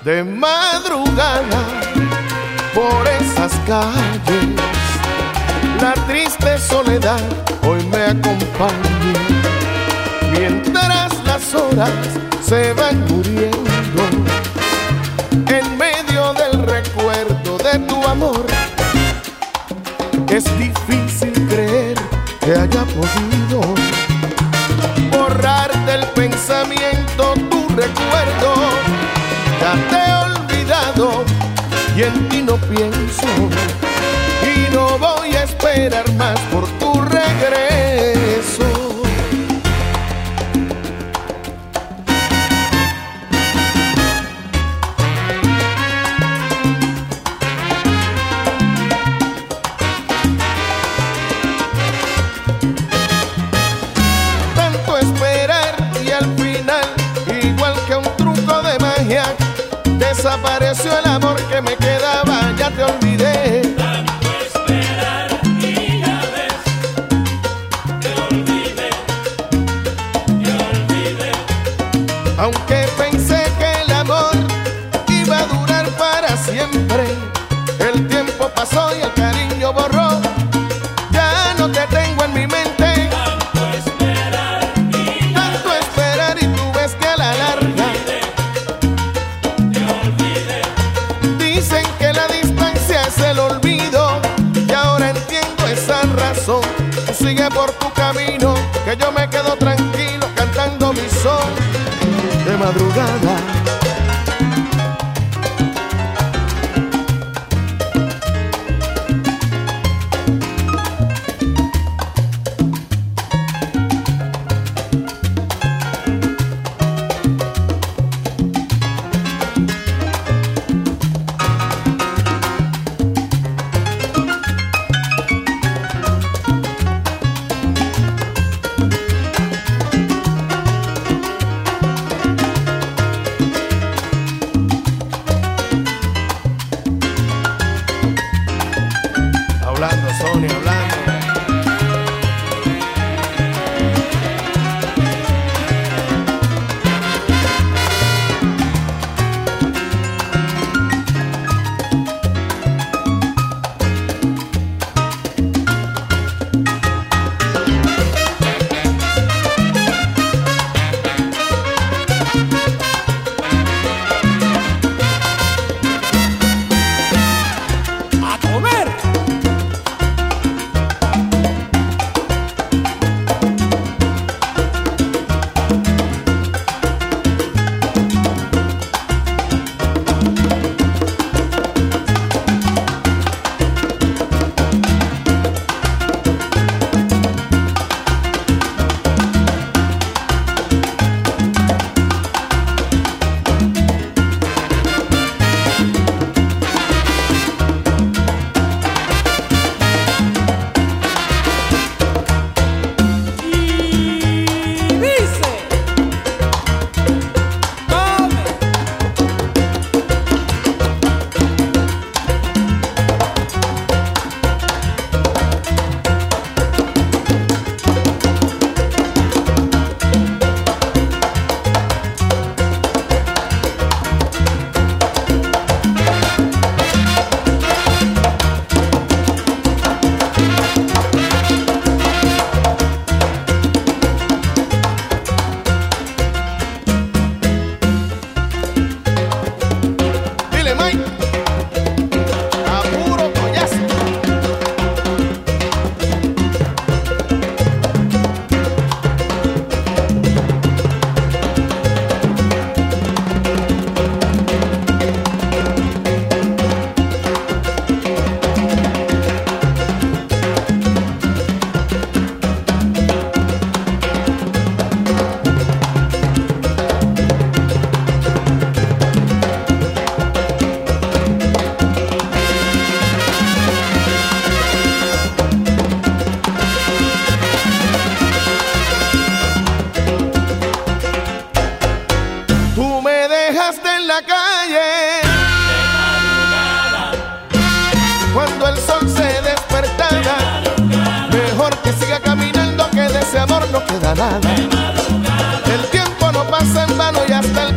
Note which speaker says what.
Speaker 1: de madrugada por esas calles. La triste soledad hoy me acompaña, mientras las horas se van muriendo. En medio del recuerdo de tu amor, es difícil creer que haya podido borrar del pensamiento tu recuerdo. Ya te he olvidado y en ti no pienso, y no voy a esperar más por tu regreso. Tanto esperar y al final, igual que un truco de magia, desapareció el amor que me quedaba, ya te olvidé.
Speaker 2: Tanto esperar y ya ves, te olvidé.
Speaker 1: Aunque pensé que el amor iba a durar para siempre, el tiempo pasó y el cariño borró. Ya no te tengo en mi mente. Tanto esperar y tú ves que a la larga dicen que la distancia es el olvido, y ahora entiendo esa razón. Tú sigue por tu camino, que yo me quedo tranquilo cantando mi son de madrugada. Hablando, Sonia, hablando.
Speaker 2: ¡A comer!
Speaker 1: En la calle cuando el sol se despertaba, mejor que siga caminando, que de ese amor no queda nada. El tiempo no pasa en vano y hasta el